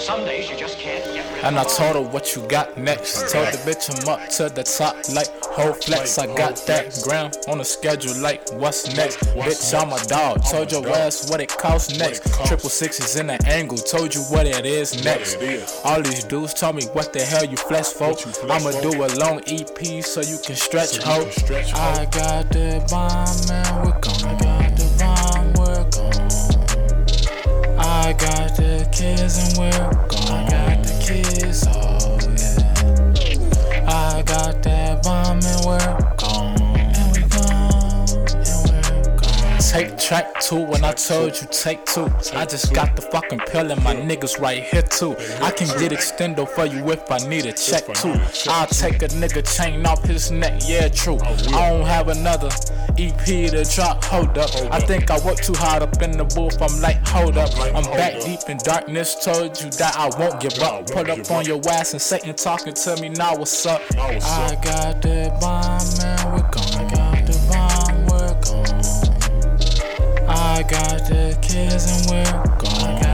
Some days you just can't get rid of And I told her what you got next. Told the bitch I'm up to the top like whole flex. I got that gram on the schedule like what's next. Bitch, I'm a dog. Told your ass what it costs next. 666 in the angle. Told you what it is next. All these dudes told me what the hell you flex for. I'ma do a long EP so you can stretch, ho. I got the bomb and we're gone. I got the bomb, we're gone. I got the kids and we're gone. I got the kids, oh yeah. I got that bomb and we're gone. And we gone, and we're gone. Take track 2 when I told you take 2. I just got the fucking pill and my niggas right here too. I can get extendo for you if I need a check too. I'll take a nigga chain off his neck, yeah true. I don't have another EP to drop, hold up. I think I work too hard up in the booth, I'm like, hold up. I'm back deep in darkness, told you that I won't give up. Put up on your ass and Satan talking to me, now what's up? I got the bomb and we're gone. I got the bomb, we're gone. I got the kids and we're gone.